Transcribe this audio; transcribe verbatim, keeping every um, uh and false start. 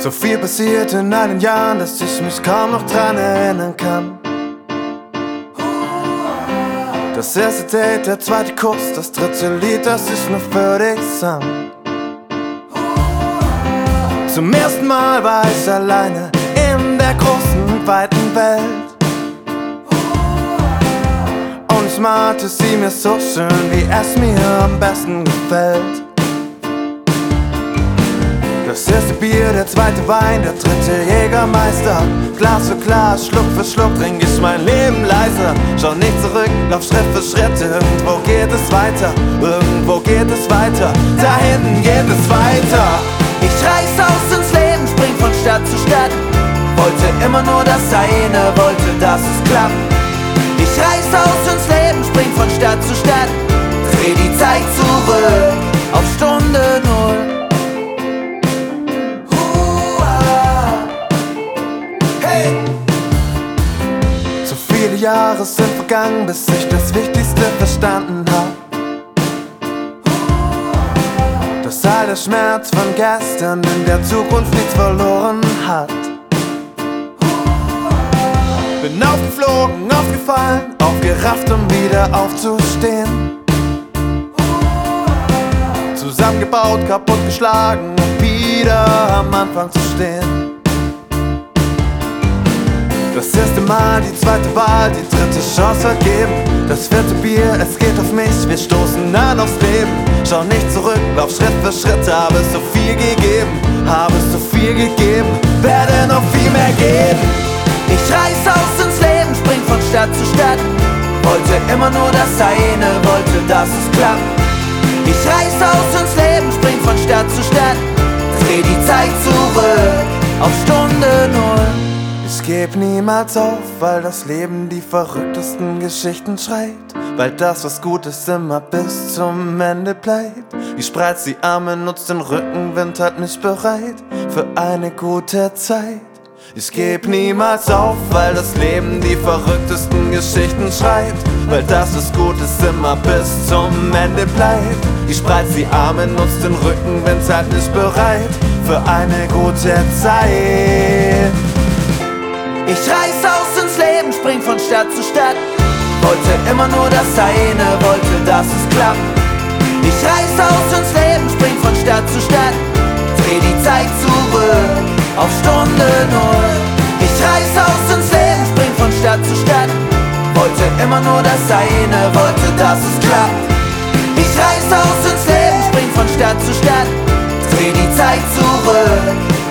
So viel passiert in all den Jahren, dass ich mich kaum noch dran erinnern kann. Das erste Date, der zweite Kuss, das dritte Lied, das ich nur für dich sang. Zum ersten Mal war ich alleine in der großen, weiten Welt. Und ich malte sie mir so schön, wie es mir am besten gefällt. Das erste Bier, der zweite Wein, der dritte Jägermeister. Glas für Glas, Schluck für Schluck trink ich mein Leben leiser. Schau nicht zurück, lauf Schritt für Schritt. Irgendwo geht es weiter, irgendwo geht es weiter. Da hinten geht es weiter. Ich reiß aus ins Leben, spring von Stadt zu Stadt. Wollte immer nur das eine, wollte, dass es klappt. Ich reiß aus ins Leben, spring von Stadt zu Stadt. Dreh die Zeit zurück auf Stunde Null. So viele Jahre sind vergangen, bis ich das Wichtigste verstanden hab. Dass all der Schmerz von gestern in der Zukunft nichts verloren hat. Bin aufgeflogen, aufgefallen, aufgerafft, um wieder aufzustehen. Zusammengebaut, kaputtgeschlagen, um wieder am Anfang zu stehen. Das erste Mal, die zweite Wahl, die dritte Chance vergeben. Das vierte Bier, es geht auf mich, wir stoßen an aufs Leben. Schau nicht zurück, lauf Schritt für Schritt, habe so viel gegeben, habe so viel gegeben, werde noch viel mehr geben. Ich reiß aus ins Leben, spring von Stadt zu Stadt. Wollte immer nur das eine, wollte, dass es klappt. Ich reiß aus ins Leben, spring von Stadt zu Stadt. Dreh die Zeit zurück auf Stunde Null. Ich geb niemals auf, weil das Leben die verrücktesten Geschichten schreibt. Weil das, was gut ist, immer bis zum Ende bleibt. Ich spreiz die Arme, nutz den Rückenwind, halt mich bereit für eine gute Zeit. Ich geb niemals auf, weil das Leben die verrücktesten Geschichten schreibt. Weil das, was gut ist, immer bis zum Ende bleibt. Ich spreiz die Arme, nutz den Rückenwind, halt mich bereit für eine gute Zeit. Ich reiß aus ins Leben, spring von Stadt zu Stadt. Wollte immer nur das eine, wollte, dass es klappt. Ich reiß aus ins Leben, spring von Stadt zu Stadt. Dreh die Zeit zurück auf Stunde Null. Ich reiß aus ins Leben, spring von Stadt zu Stadt. Wollte immer nur das eine, wollte, dass es klappt. Ich reiß aus ins Leben, spring von Stadt zu Stadt. Dreh die Zeit zurück